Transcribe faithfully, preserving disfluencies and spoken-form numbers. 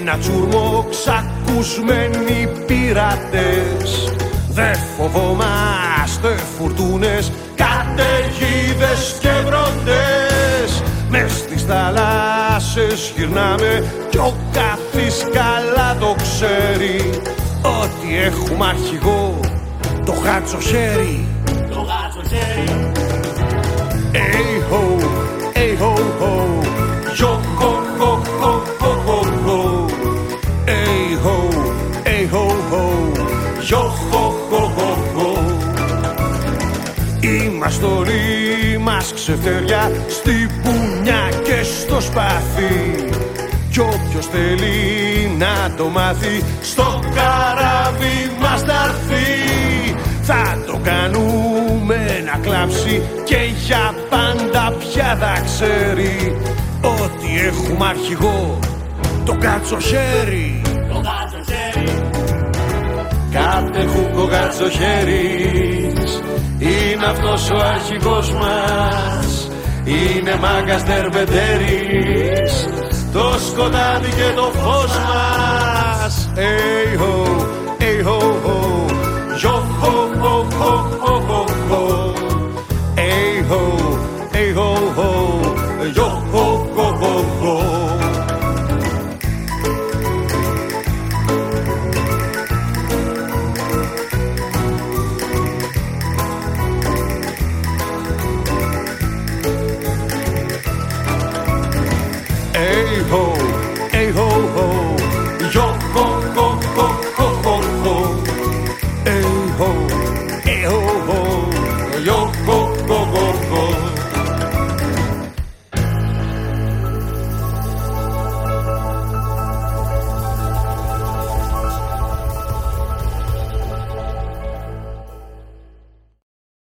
ένα τσούρμο ξακουσμένοι πειρατές. Δε φοβόμαστε φουρτούνες, καταιγίδες και βροντές. Μες στις θάλασσες γυρνάμε κι ο καθής καλά το ξέρει, ότι έχουμε αρχηγό το γάτσο χέρι. Το γάτσο χέρι. Hey ho, hey ho ho, yo ho ho ho ho ho ho. Hey ho, hey ho ho, yo ho ho ho ho. Είμαστε όλοι μας ξεφτέρια στη πουνιά και στο σπαθί, κι όποιος θέλει να το μάθει στο καράβι μας θα έρθει. Θα το κάνουμε να κλάψει και για πάντα πια θα ξέρει, ότι έχουμε αρχηγό το κάτσο χέρι. Το κάτσο χέρι. Κάθε χούκο κάτσο χέρις είναι αυτός ο αρχηγός μας. Είναι μάγκας τερβεντέρης, το σκοτάδι και το φως μας. Hey ho, hey ho ho, yo ho ho ho ho ho ho. Hey ho, hey ho ho, yo ho ho ho ho. Hey ho,